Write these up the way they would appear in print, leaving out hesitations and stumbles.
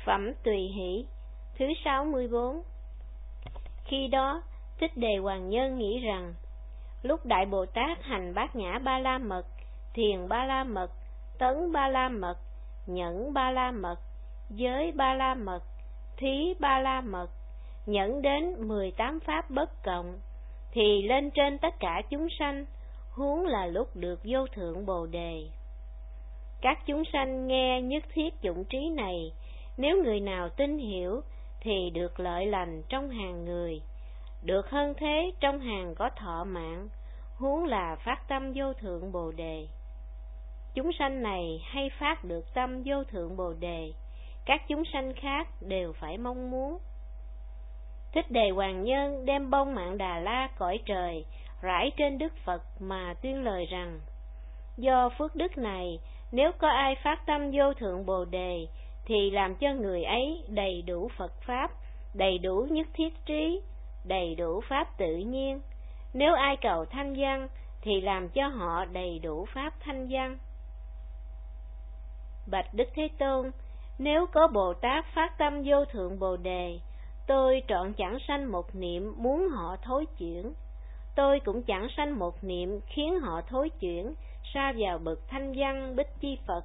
Phẩm Tùy Hỷ thứ 64. Khi đó, Thích Đề Hoàng Nhân nghĩ rằng, lúc Đại Bồ Tát hành Bát Nhã Ba La Mật, Thiền Ba La Mật, Tấn Ba La Mật, Nhẫn Ba La Mật, Giới Ba La Mật, Thí Ba La Mật, nhẫn đến 18 pháp bất cộng, thì lên trên tất cả chúng sanh, huống là lúc được vô thượng Bồ Đề. Các chúng sanh nghe nhất thiết dụng trí này, nếu người nào tin hiểu, thì được lợi lành trong hàng người, được hơn thế trong hàng có thọ mạng, huống là phát tâm vô thượng Bồ Đề. Chúng sanh này hay phát được tâm vô thượng Bồ Đề, các chúng sanh khác đều phải mong muốn. Thích Đề Hoàng Nhân đem bông Mạn Đà La cõi trời rải trên Đức Phật mà tuyên lời rằng, do phước đức này, nếu có ai phát tâm vô thượng Bồ Đề, thì làm cho người ấy đầy đủ Phật Pháp, đầy đủ nhất thiết trí, đầy đủ Pháp tự nhiên. Nếu ai cầu thanh văn, thì làm cho họ đầy đủ Pháp thanh văn. Bạch Đức Thế Tôn, nếu có Bồ Tát phát tâm vô thượng Bồ Đề, tôi trọn chẳng sanh một niệm muốn họ thối chuyển. Tôi cũng chẳng sanh một niệm khiến họ thối chuyển sa vào bậc thanh văn Bích Chi Phật.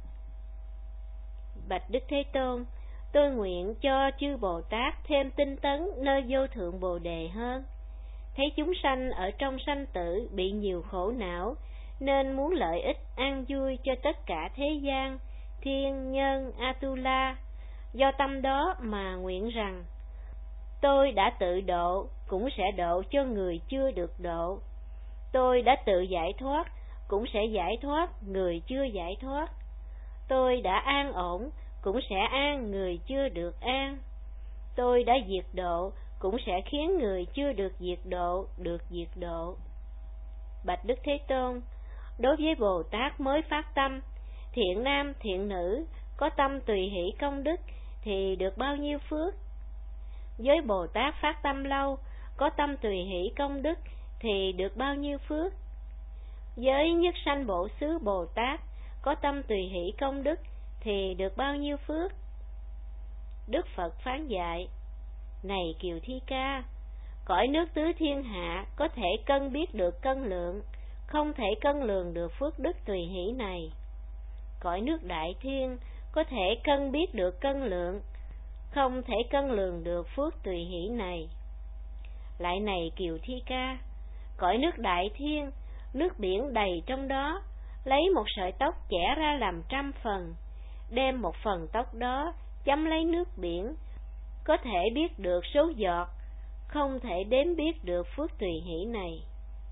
Bạch Đức Thế Tôn, tôi nguyện cho chư Bồ Tát thêm tinh tấn nơi vô thượng Bồ Đề hơn. Thấy chúng sanh ở trong sanh tử bị nhiều khổ não, nên muốn lợi ích an vui cho tất cả thế gian, thiên nhân Atula. Do tâm đó mà nguyện rằng, tôi đã tự độ, cũng sẽ độ cho người chưa được độ. Tôi đã tự giải thoát, cũng sẽ giải thoát người chưa giải thoát. Tôi đã an ổn, cũng sẽ an người chưa được an. Tôi đã diệt độ, cũng sẽ khiến người chưa được diệt độ. Bạch Đức Thế Tôn, đối với Bồ Tát mới phát tâm, thiện nam thiện nữ, có tâm tùy hỷ công đức, thì được bao nhiêu phước? Với Bồ Tát phát tâm lâu, có tâm tùy hỷ công đức, thì được bao nhiêu phước? Với nhất sanh Bổ Xứ Bồ Tát, có tâm tùy hỷ công đức, thì được bao nhiêu phước? Đức Phật phán dạy, này Kiều Thi Ca, cõi nước tứ thiên hạ có thể cân biết được cân lượng, không thể cân lường được phước đức tùy hỷ này. Cõi nước Đại Thiên có thể cân biết được cân lượng, không thể cân lường được phước tùy hỷ này. Lại này Kiều Thi Ca, cõi nước Đại Thiên, nước biển đầy trong đó, lấy một sợi tóc chẻ ra làm 100 phần, đem một phần tóc đó chấm lấy nước biển, có thể biết được số giọt, không thể đếm biết được phước tùy hỷ này.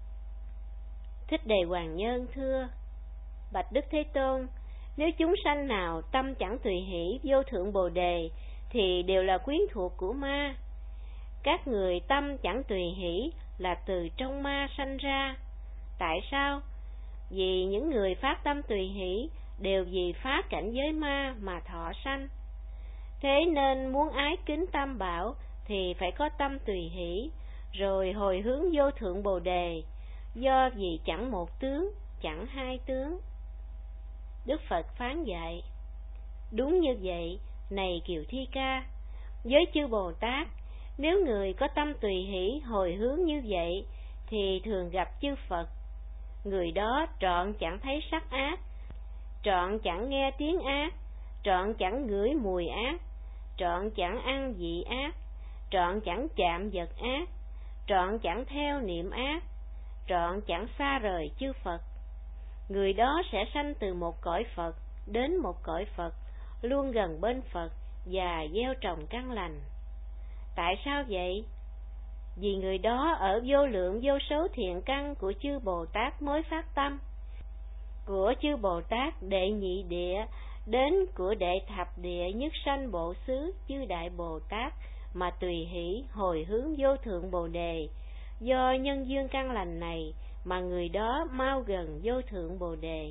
Thích Đề Hoàng Nhân thưa, Bạch Đức Thế Tôn, nếu chúng sanh nào tâm chẳng tùy hỷ vô thượng Bồ Đề, thì đều là quyến thuộc của ma. Các người tâm chẳng tùy hỷ là từ trong ma sanh ra. Tại sao? Vì những người phát tâm tùy hỷ đều vì phá cảnh giới ma mà thọ sanh. Thế nên muốn ái kính Tam Bảo thì phải có tâm tùy hỷ, rồi hồi hướng vô thượng Bồ Đề, do vì chẳng một tướng, chẳng hai tướng. Đức Phật phán dạy, đúng như vậy, này Kiều Thi Ca, với chư Bồ Tát, nếu người có tâm tùy hỷ hồi hướng như vậy, thì thường gặp chư Phật. Người đó trọn chẳng thấy sắc ác, trọn chẳng nghe tiếng ác, trọn chẳng ngửi mùi ác, trọn chẳng ăn vị ác, trọn chẳng chạm vật ác, trọn chẳng theo niệm ác, trọn chẳng xa rời chư Phật. Người đó sẽ sanh từ một cõi Phật đến một cõi Phật, luôn gần bên Phật và gieo trồng căn lành. Tại sao vậy? Vì người đó ở vô lượng vô số thiện căn của chư Bồ Tát mới phát tâm, của chư Bồ Tát đệ nhị địa đến của đệ thập địa nhất sanh Bộ Xứ chư Đại Bồ Tát mà tùy hỷ hồi hướng vô thượng Bồ Đề. Do nhân duyên căn lành này mà người đó mau gần vô thượng Bồ Đề.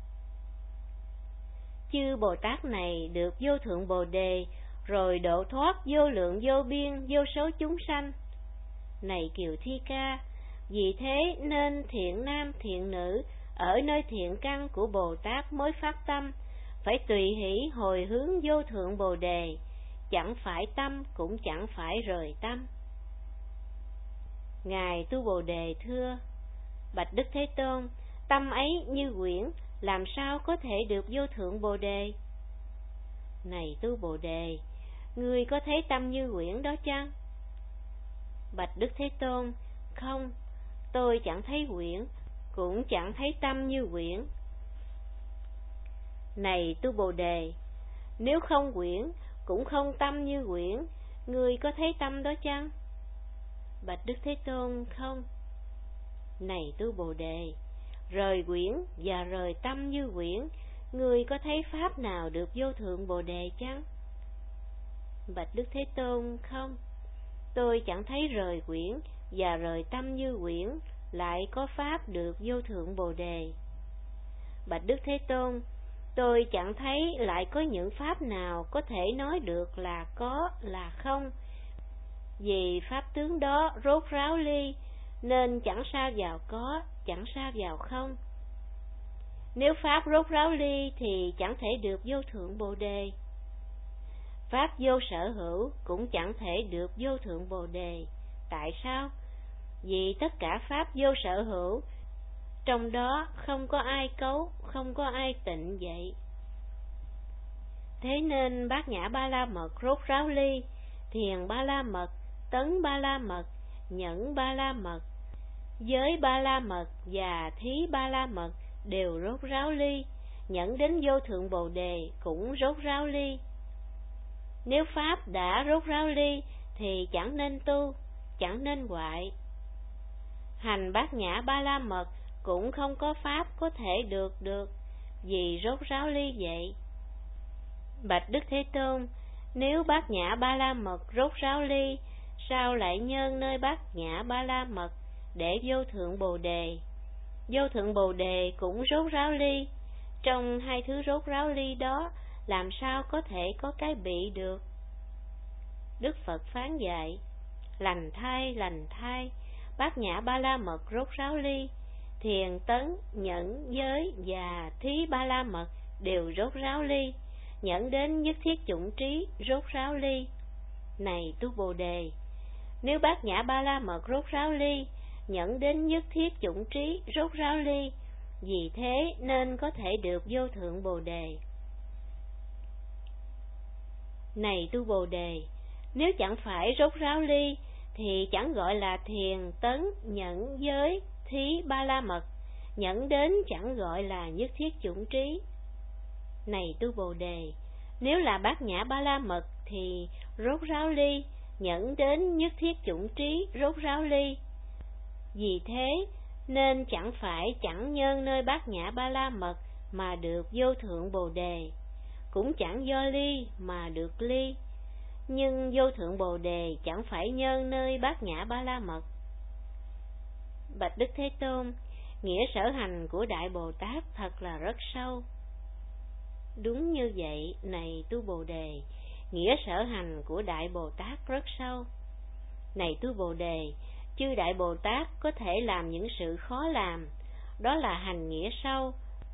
Chư Bồ Tát này được vô thượng Bồ Đề, rồi độ thoát vô lượng vô biên vô số chúng sanh. Này Kiều Thi Ca, vì thế nên thiện nam thiện nữ ở nơi thiện căn của Bồ Tát mới phát tâm, phải tùy hỷ hồi hướng vô thượng Bồ Đề, chẳng phải tâm cũng chẳng phải rời tâm. Ngài Tu Bồ Đề thưa: Bạch Đức Thế Tôn, tâm ấy như quyển, làm sao có thể được vô thượng Bồ Đề? Này Tu Bồ Đề, ngươi có thấy tâm như quyển đó chăng? Bạch Đức Thế Tôn: Không, tôi chẳng thấy quyển, cũng chẳng thấy tâm như quyển. Này Tu Bồ Đề, nếu không quyển, cũng không tâm như quyển, ngươi có thấy tâm đó chăng? Bạch Đức Thế Tôn: Không. Này Tu Bồ Đề, rời quyển và rời tâm như quyển, ngươi có thấy pháp nào được vô thượng Bồ Đề chăng? Bạch Đức Thế Tôn: Không, tôi chẳng thấy rời quyển và rời tâm như quyển lại có pháp được vô thượng Bồ Đề. Bạch Đức Thế Tôn, tôi chẳng thấy lại có những pháp nào có thể nói được là có là không, vì pháp tướng đó rốt ráo ly, nên chẳng sa vào có, chẳng sa vào không. Nếu pháp rốt ráo ly thì chẳng thể được vô thượng Bồ Đề. Pháp vô sở hữu cũng chẳng thể được vô thượng Bồ Đề. Tại sao? Vì tất cả pháp vô sở hữu, trong đó không có ai cấu, không có ai tịnh vậy. Thế nên Bát Nhã Ba La Mật rốt ráo ly, Thiền Ba La Mật, Tấn Ba La Mật, Nhẫn Ba La Mật, Giới Ba La Mật và Thí Ba La Mật đều rốt ráo ly, nhẫn đến vô thượng Bồ Đề cũng rốt ráo ly. Nếu pháp đã rốt ráo ly thì chẳng nên tu, chẳng nên hoại. Hành Bát Nhã Ba La Mật cũng không có pháp có thể được, vì rốt ráo ly vậy. Bạch Đức Thế Tôn, nếu Bát Nhã Ba La Mật rốt ráo ly, sao lại nhân nơi Bát Nhã Ba La Mật để vô thượng Bồ Đề? Vô thượng Bồ Đề cũng rốt ráo ly, trong hai thứ rốt ráo ly đó làm sao có thể có cái bị được? Đức Phật phán dạy: lành thai, Bát Nhã Ba La Mật rốt ráo ly, Thiền Tấn, Nhẫn, Giới và Thí Ba La Mật đều rốt ráo ly, nhẫn đến nhất thiết chủng trí rốt ráo ly. Này Tu Bồ Đề, nếu Bát Nhã Ba La Mật rốt ráo ly, nhẫn đến nhất thiết chủng trí rốt ráo ly, vì thế nên có thể được vô thượng Bồ Đề. Này Tu Bồ Đề, nếu chẳng phải rốt ráo ly thì chẳng gọi là Thiền Tấn, Nhẫn, Giới, Thí Ba La Mật, nhẫn đến chẳng gọi là nhất thiết chủng trí. Này Tu Bồ Đề, nếu là Bát Nhã Ba La Mật thì rốt ráo ly, nhẫn đến nhất thiết chủng trí rốt ráo ly. Vì thế nên chẳng nhân nơi Bát Nhã Ba La Mật mà được vô thượng Bồ Đề, cũng chẳng do ly mà được ly. Nhưng vô thượng Bồ Đề chẳng phải nhân nơi Bát Nhã Ba La Mật. Bạch Đức Thế Tôn, nghĩa sở hành của Đại Bồ Tát thật là rất sâu. Đúng như vậy, này Tu Bồ Đề, nghĩa sở hành của Đại Bồ Tát rất sâu. Này Tu Bồ Đề, chư Đại Bồ Tát có thể làm những sự khó làm, đó là hành nghĩa sâu,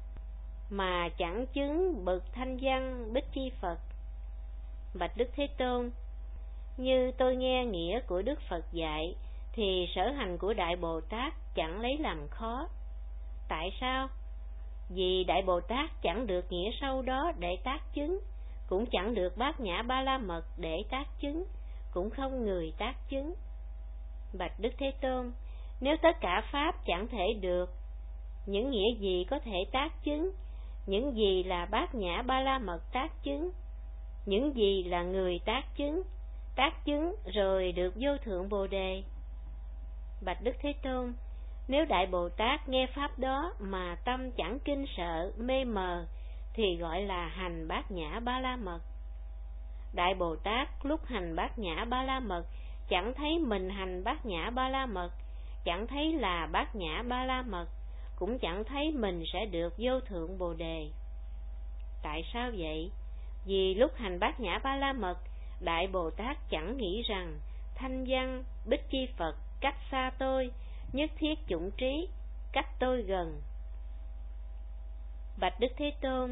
mà chẳng chứng bậc thanh văn Bích Chi Phật. Bạch Đức Thế Tôn, như tôi nghe nghĩa của Đức Phật dạy, thì sở hành của Đại Bồ Tát chẳng lấy làm khó. Tại sao? Vì Đại Bồ Tát chẳng được nghĩa sâu đó để tác chứng, cũng chẳng được Bát Nhã Ba La Mật để tác chứng, cũng không người tác chứng. Bạch Đức Thế Tôn, nếu tất cả pháp chẳng thể được, những nghĩa gì có thể tác chứng? Những gì là Bát Nhã Ba La Mật tác chứng? Những gì là người tác chứng rồi được vô thượng Bồ Đề? Bạch Đức Thế Tôn, nếu Đại Bồ Tát nghe pháp đó mà tâm chẳng kinh sợ, mê mờ, thì gọi là hành Bát Nhã Ba La Mật. Đại Bồ Tát lúc hành Bát Nhã Ba La Mật chẳng thấy mình hành Bát Nhã Ba La Mật, chẳng thấy là Bát Nhã Ba La Mật, cũng chẳng thấy mình sẽ được vô thượng Bồ Đề. Tại sao vậy? Vì lúc hành Bát Nhã Ba La Mật, Đại Bồ Tát chẳng nghĩ rằng thanh văn Bích Chi Phật cách xa tôi, nhất thiết chủng trí cách tôi gần. Bạch Đức Thế Tôn,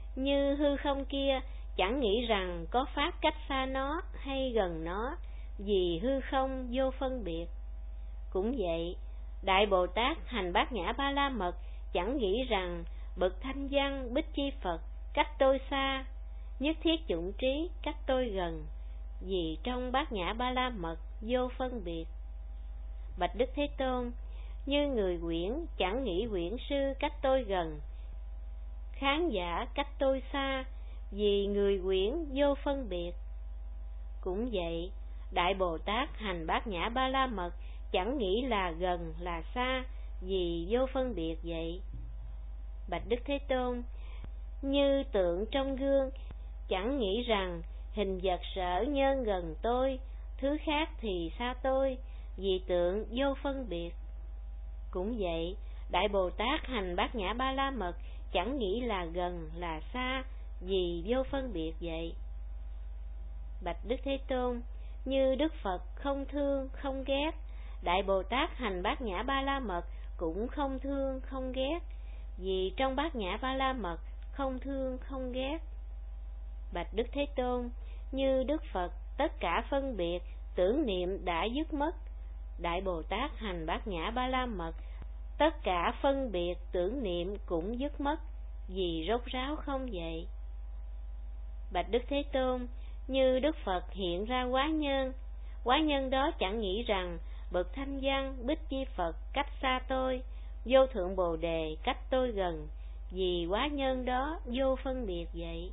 như hư không kia chẳng nghĩ rằng có pháp cách xa nó hay gần nó, vì hư không vô phân biệt. Cũng vậy, Đại Bồ Tát hành Bát Nhã Ba La Mật chẳng nghĩ rằng bậc Thanh Văn Bích Chi Phật cách tôi xa, nhất thiết chủng trí cách tôi gần, vì trong Bát Nhã Ba La Mật vô phân biệt. Bạch Đức Thế Tôn, như người quyển chẳng nghĩ quyển sư cách tôi gần, khán giả cách tôi xa, vì người quyển vô phân biệt. Cũng vậy, Đại Bồ Tát hành Bát Nhã Ba La Mật chẳng nghĩ là gần là xa, vì vô phân biệt vậy. Bạch Đức Thế Tôn, như tượng trong gương chẳng nghĩ rằng hình vật sở nhân gần tôi, thứ khác thì xa tôi, vì tượng vô phân biệt. Cũng vậy, Đại Bồ Tát hành Bát Nhã Ba La Mật chẳng nghĩ là gần là xa, vì vô phân biệt vậy. Bạch Đức Thế Tôn, như Đức Phật không thương không ghét, Đại Bồ Tát hành Bát Nhã Ba La Mật cũng không thương không ghét, vì trong Bát Nhã Ba La Mật không thương không ghét. Bạch Đức Thế Tôn, như Đức Phật tất cả phân biệt tưởng niệm đã dứt mất, Đại Bồ Tát hành Bát Nhã Ba La Mật tất cả phân biệt tưởng niệm cũng dứt mất, vì rốt ráo không vậy. Bạch Đức Thế Tôn, như Đức Phật hiện ra quá nhân đó chẳng nghĩ rằng bậc Thanh Văn Bích Chi Phật cách xa tôi, vô thượng Bồ Đề cách tôi gần, vì quá nhân đó vô phân biệt vậy.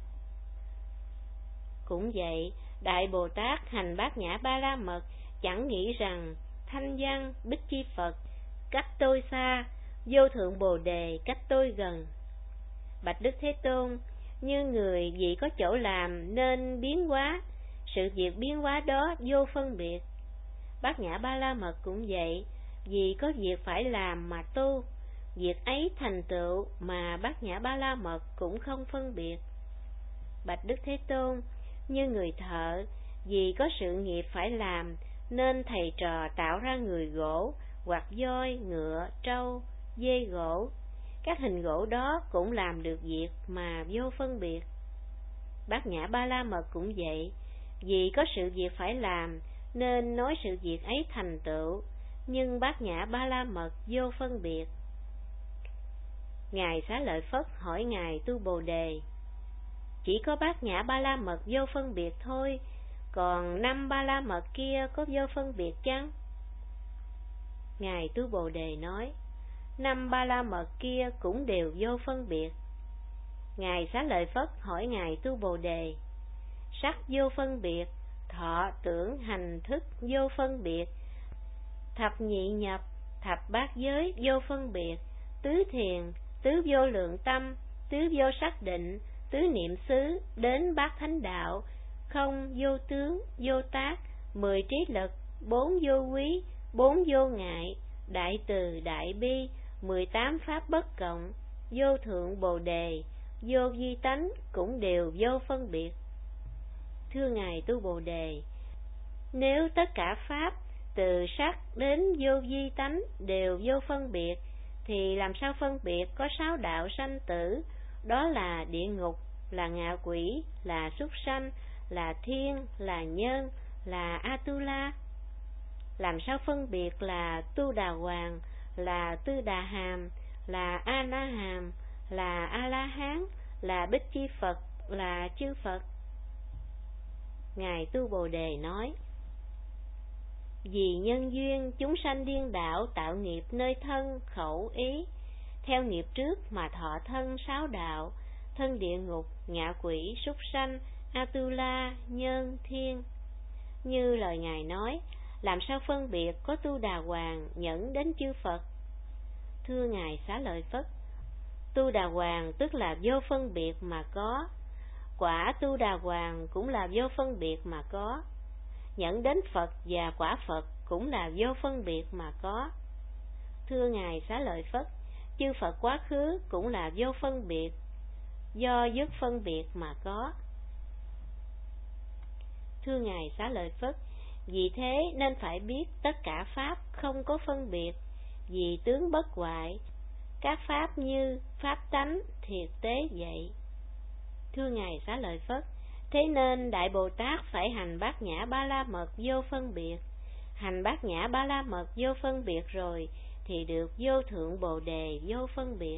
Cũng vậy, Đại Bồ Tát hành Bát Nhã Ba La Mật chẳng nghĩ rằng Thanh Văn Bích Chi Phật cách tôi xa, vô thượng Bồ Đề cách tôi gần. Bạch Đức Thế Tôn, như người vì có chỗ làm nên biến hóa, sự việc biến hóa đó vô phân biệt. Bát Nhã Ba La Mật cũng vậy, vì có việc phải làm mà tu, việc ấy thành tựu mà Bát Nhã Ba La Mật cũng không phân biệt. Bạch Đức Thế Tôn, như người thợ, vì có sự nghiệp phải làm nên thầy trò tạo ra người gỗ hoặc voi, ngựa, trâu, dê gỗ. Các hình gỗ đó cũng làm được việc mà vô phân biệt. Bát Nhã Ba La Mật cũng vậy, vì có sự việc phải làm nên nói sự việc ấy thành tựu, nhưng Bát Nhã Ba La Mật vô phân biệt. Ngài Xá Lợi Phất hỏi Ngài Tu Bồ Đề, chỉ có Bát Nhã Ba La Mật vô phân biệt thôi, còn 5 Ba La Mật kia có vô phân biệt chăng? Ngài Tu Bồ Đề nói, 5 Ba La Mật kia cũng đều vô phân biệt. Ngài Xá Lợi Phất hỏi Ngài Tu Bồ Đề, sắc vô phân biệt, thọ tưởng hành thức vô phân biệt, thập nhị nhập, thập bát giới vô phân biệt, tứ thiền, tứ vô lượng tâm, tứ vô xác định, tứ niệm xứ, đến bát thánh đạo, không vô tướng, vô tác, 10 trí lực, 4 vô quý, 4 vô ngại, đại từ đại bi, 18 pháp bất cộng, vô thượng Bồ Đề, vô vi tánh cũng đều vô phân biệt. Thưa Ngài Tu Bồ Đề, nếu tất cả pháp từ sắc đến vô vi tánh đều vô phân biệt, thì làm sao phân biệt có 6 đạo sanh tử, đó là địa ngục, là ngạ quỷ, là súc sanh, là thiên, là nhân, là Atula? Làm sao phân biệt là Tu Đà Hoàng, là Tư Đà Hàm, là A Na Hàm, là A La Hán, là Bích Chi Phật, là chư Phật? Ngài Tu Bồ Đề nói, vì nhân duyên chúng sanh điên đảo tạo nghiệp nơi thân, khẩu, ý, theo nghiệp trước mà thọ thân 6 đạo, thân địa ngục, ngạ quỷ, súc sanh, Atula, nhân, thiên. Như lời Ngài nói, làm sao phân biệt có Tu Đà Hoàng nhẫn đến chư Phật? Thưa Ngài Xá Lợi Phất, Tu Đà Hoàng tức là vô phân biệt mà có, quả Tu Đà Hoàng cũng là vô phân biệt mà có, nhẫn đến Phật và quả Phật cũng là vô phân biệt mà có. Thưa Ngài Xá Lợi Phất, chư Phật quá khứ cũng là vô phân biệt, do dứt phân biệt mà có. Thưa Ngài Xá Lợi Phất, vì thế nên phải biết tất cả pháp không có phân biệt, vì tướng bất hoại, các pháp như pháp tánh thiệt tế vậy. Thưa Ngài Xá Lợi Phất, thế nên Đại Bồ Tát phải hành Bát Nhã Ba La Mật vô phân biệt. Hành Bát Nhã Ba La Mật vô phân biệt rồi thì được vô thượng Bồ Đề vô phân biệt.